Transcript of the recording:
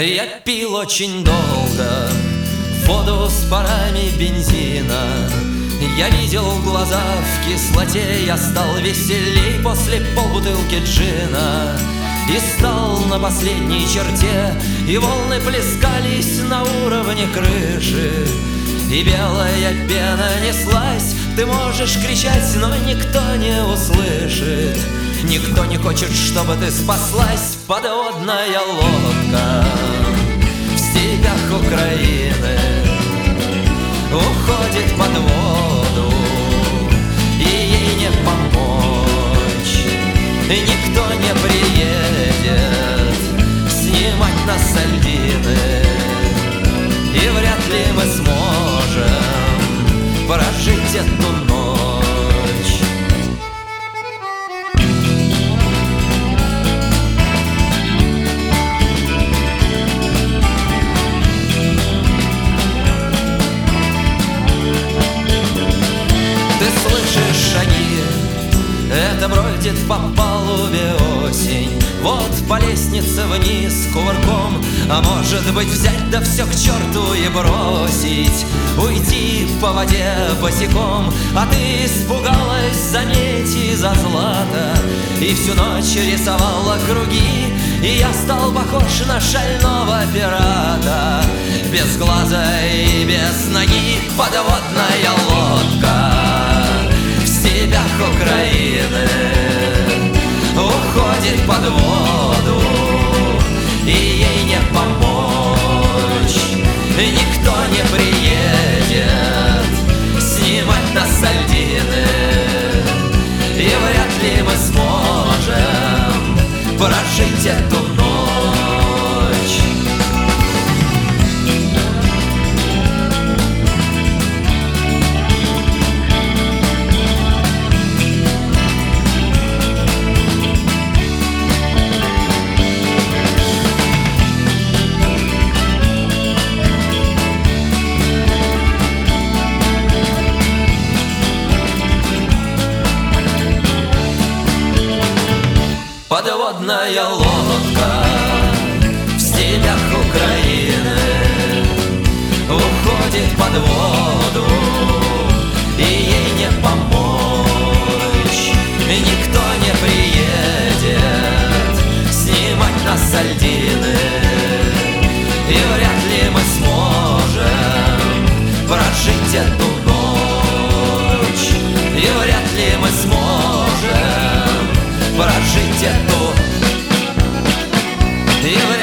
Я пил очень долго воду с парами бензина. Я видел глаза в кислоте, я стал веселей после полбутылки джина. И стал на последней черте, и волны плескались на уровне крыши. И белая пена неслась, ты можешь кричать, но никто не услышит. Никто не хочет, чтобы ты спаслась, подводная лодка в степях Украины уходит под воду, и ей не помочь. Никто не приедет снимать нас с льдины, и вряд ли мы сможем прожить эту ночь. Это бродит по палубе осень, вот по лестнице вниз кувырком. А может быть взять да все к черту и бросить, уйти по воде босиком. А ты испугалась, заметь, из-за злата, и всю ночь рисовала круги. И я стал похож на шального пирата, без глаза и без ноги. Подводная лодка в степях Украины уходит под воду, и ей не помочь. Никто не приедет снимать нас с льдины, и вряд ли мы сможем прожить эту ночь. Подводная лодка в степях Украины уходит под воду, и ей не помочь. Никто не приедет снимать нас с льдины, и вряд ли мы сможем прожить эту ночь. И вряд ли мы сможем прожить эту.